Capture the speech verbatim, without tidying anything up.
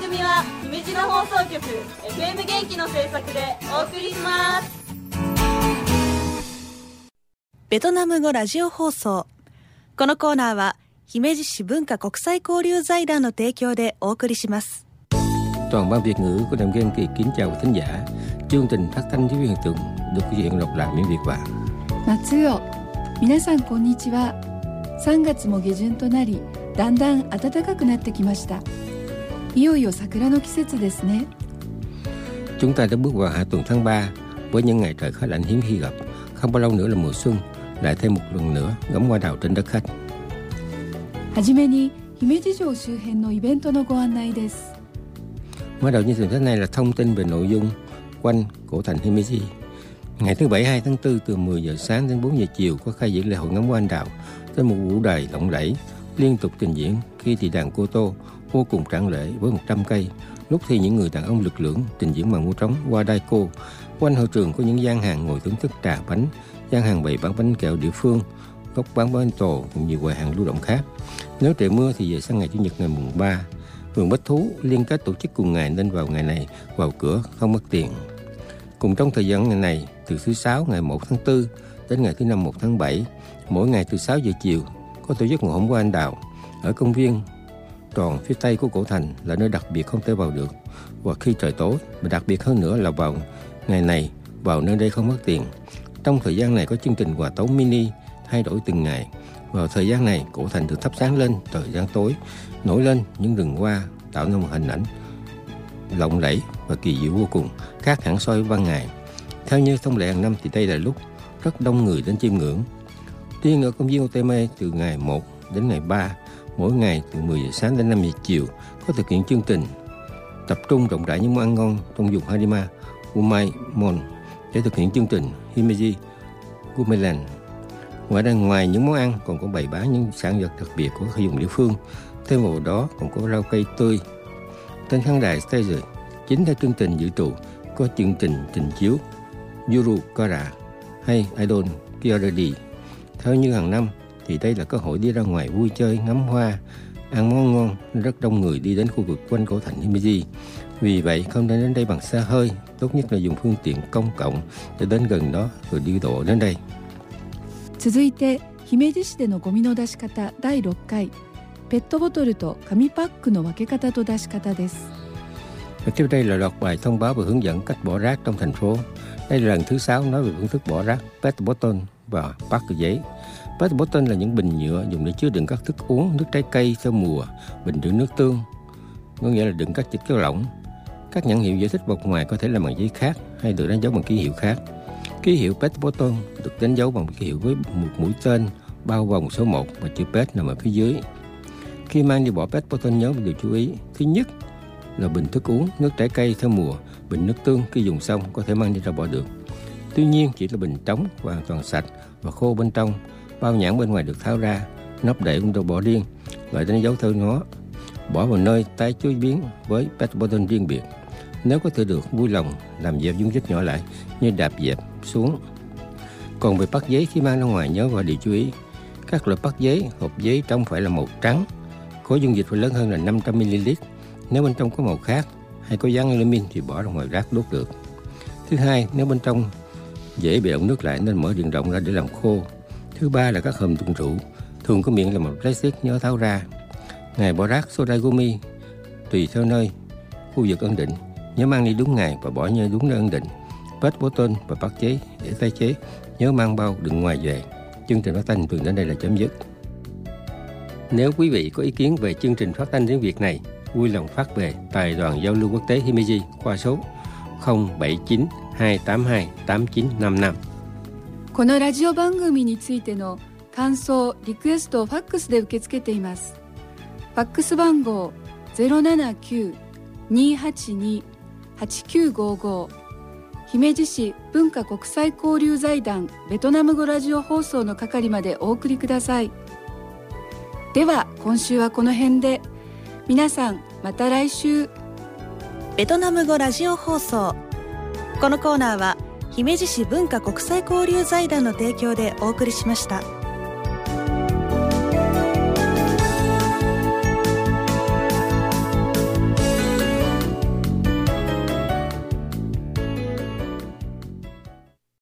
組は姫路の放送局 エフエム 元気の制作でお送りします。 ベトナム語ラジオ放送。このコーナーは姫路市文化国際交流財団の提供でお送りします。 Toàn ban Việt ngữ của Đàm Kiên Kỳ kính chào thính giả. Chương trình phát thanh tiếng Việt hiện tượng được thực hiện độc lại miễn Việt bản. 松尾、皆さんこんにちは。さんがつも下旬となり、だんだん暖かくなってきました。いよいよ桜の季節ですね。 Chúng ta đã bước vào hạ tuần tháng ba với những ngày trời khá lạnh hiếm khi gặp. Không bao lâu nữa là mùa xuân, lại thêm một lần nữa ngắm hoa đào trên đất khách. はじめに姫路城周辺のイベントのご案内です。 Mở đầu chương trình thế này là thông tin về nội dung quanh cổ thành Himeji. Ngày thứ Bảy hai tháng tư từ mười giờ sáng đến bốn giờ chiều có khai diễn lễ hội ngắm hoa anh đào trên một vũ đài lộng lẫy liên tục trình diễn. Khi thì đàn cô tô vô cùng tráng lệ với một trăm cây, lúc thì những người đàn ông lực lưỡng trình diễn màn múa trống hoa đai cô. Quanh hội trường có những gian hàng ngồi thưởng thức trà bánh, gian hàng bày bán bánh kẹo địa phương, góc bán bánh tổ cùng nhiều quầy hàng lưu động khác. Nếu trời mưa thì về sang ngày Chủ nhật ngày mùng ba. Vườn Bách Thú liên kết tổ chức cùng ngày nên vào ngày này vào cửa không mất tiền. Cùng trong thời gian ngày này, từ thứ Sáu ngày một tháng tư đến ngày thứ Năm một tháng bảy, mỗi ngày từ sáu giờ chiều có tổ chức ngộ hóng hoa anh đào ở công viên tròn phía tây của cổ thành là nơi đặc biệt không thể vào được. Và khi trời tối, và đặc biệt hơn nữa là vào ngày này vào nơi đây không mất tiền. Trong thời gian này có chương trình quà tấu mini thay đổi từng ngày. Vào thời gian này, cổ thành được thắp sáng lên, thời gian tối nổi lên những rừng hoa tạo nên một hình ảnh lộng lẫy và kỳ diệu vô cùng, khác hẳn so với ban ngày. Theo như thông lệ hàng năm thì đây là lúc rất đông người đến chiêm ngưỡng. Riêng ở công viên ô tê em từ ngày một đến ngày ba, mỗi ngày từ mười giờ sáng đến năm giờ chiều có thực hiện chương trình tập trung rộng rãi những món ăn ngon trong vùng Harima, Umai Mon để thực hiện chương trình Himeji Gourmetland. Ngoài ra, ngoài những món ăn còn có bày bán những sản vật đặc biệt của các vùng địa phương. Thêm vào đó còn có rau cây tươi. Trên khán đài stage chính theo chương trình dự trù có chương trình trình chiếu Yuru Kara hay Idol Kyaredi. Theo như hàng năm thì đây là cơ hội đi ra ngoài vui chơi, ngắm hoa, ăn món ngon, rất đông người đi đến khu vực quanh cổ thành Himeji. Vì vậy không nên đến đây bằng xe hơi, tốt nhất là dùng phương tiện công cộng để đến gần đó rồi đi bộ đến đây. 続いて姫路市でのゴミの出し方だいろっかい、ペットボトルと紙パックの分け方と出し方です。 Và tiếp đây là loạt bài thông báo và hướng dẫn cách bỏ rác trong thành phố. Đây là lần thứ sáu nói về phương thức bỏ rác pet bottle và pack giấy. Pet bottle là những bình nhựa dùng để chứa đựng các thức uống, nước trái cây theo mùa, bình đựng nước tương, có nghĩa là đựng các chất kéo lỏng. Các nhãn hiệu giải thích bọc ngoài có thể là bằng giấy khác hay được đánh dấu bằng ký hiệu khác. Ký hiệu pet bottle được đánh dấu bằng ký hiệu với một mũi tên bao vòng số một và chữ pet nằm ở phía dưới. Khi mang đi bỏ pet bottle nhớ một điều chú ý. Thứ nhất là bình thức uống, nước trái cây theo mùa, bình nước tương khi dùng xong có thể mang đi ra bỏ được. Tuy nhiên chỉ là bình trống hoàn toàn sạch và khô bên trong, bao nhãn bên ngoài được tháo ra, nắp đậy cũng được bỏ riêng, loại đánh dấu theo nó, bỏ vào nơi tái chế biến với pet bottle riêng biệt. Nếu có thể được, vui lòng làm dẹp dung tích nhỏ lại như đạp dẹp xuống. Còn về pack giấy khi mang ra ngoài nhớ và điều chú ý. Các loại pack giấy, hộp giấy trong phải là màu trắng, khối dung dịch phải lớn hơn là năm trăm mi li lít. Nếu bên trong có màu khác hay có dán alumin thì bỏ ra ngoài rác đốt được. Thứ hai, nếu bên trong dễ bị động nước lại nên mở điện rộng ra để làm khô. Thứ ba là các hòm đựng rượu, thường có miệng là một plastic nhớ tháo ra. Ngày bỏ rác Sodagumi tùy theo nơi, khu vực ấn định, nhớ mang đi đúng ngày và bỏ như đúng nơi ấn định. Pet bottle và pack giấy để tái chế, nhớ mang bao đựng ngoài về. Chương trình phát thanh thường đến đây là chấm dứt. Nếu quý vị có ý kiến về chương trình phát thanh tiếng Việt này, vui lòng phát về Đài đoàn giao lưu quốc tế Himeji qua số không bảy chín hai tám hai tám chín năm năm。 このラジオ番組についての感想、リクエストをファックスで受け付けています。ファックス番号 ゼロななきゅう にーはちに はちきゅうごご、姫路市文化国際交流財団ベトナム語ラジオ放送の係までお送りください。では今週はこの辺で。皆さんまた来週。 ベトナム語ラジオ放送。このコーナーは姫路市文化国際交流財団の提供でお送りしました。